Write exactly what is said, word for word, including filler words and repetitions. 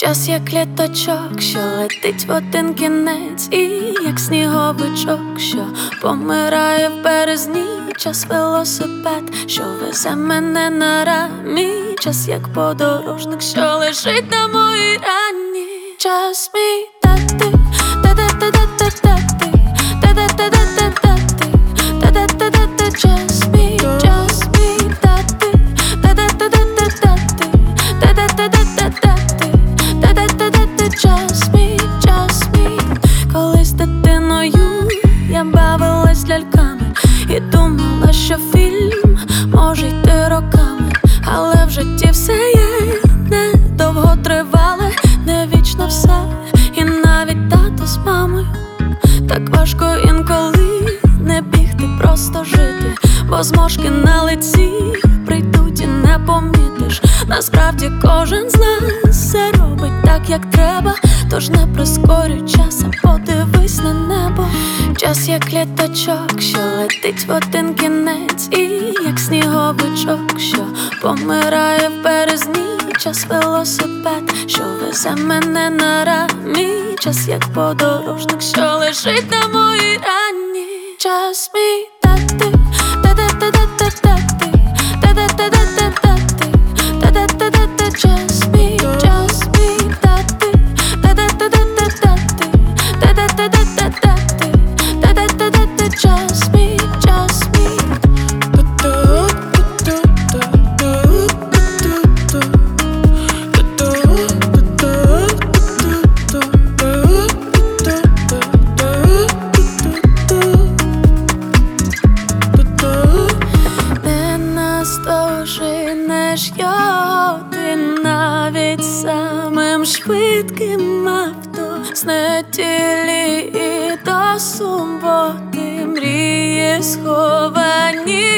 Час як літачок, що летить в один кінець, і як сніговичок, що помирає в березні. Час велосипед, що везе мене на рамі. Час як подорожник, що лежить на моїй рані. Час мій тати, та-та-та-та-та-та-ти, та-та-та-та-та-та-ти, та-та-та-та-та. Час мій, час мій тати, та-та-та-та-та-та-ти, та-та-та-та-та-та-ти, та-та-та-та-та. Час мій, час мій. Колись дитиною я бавилась ляльками і думала, що фільм може йти роками, але в житті все є недовго тривале, не вічно все, і навіть тато з мамою. Так важко інколи не бігти, просто жити, бо зморшки на лиці прийдуть і не помітиш. Насправді кожен з нас все робить так, як треба, тож не прискорюй час, а подивись на небо. Час як літачок, що летить в один кінець, і як сніговичок, що помирає в березні. Час велосипед, що везе мене на рамі. Час як подорожник, що лежить на моїй рані. Час мій тати, та-та-та-та-та-та-ти, та-та-та-та-та-та-ти, та-та-та-та-та. Час мій, час мій тати, та-та-та-та-та-та-ти, та-та-та-та-та-та-ти, та-та-та-та-та. Час мій, час мій. Наздоженеш його ти навіть самим швидким авто, з неділі і до суботи мрії сховані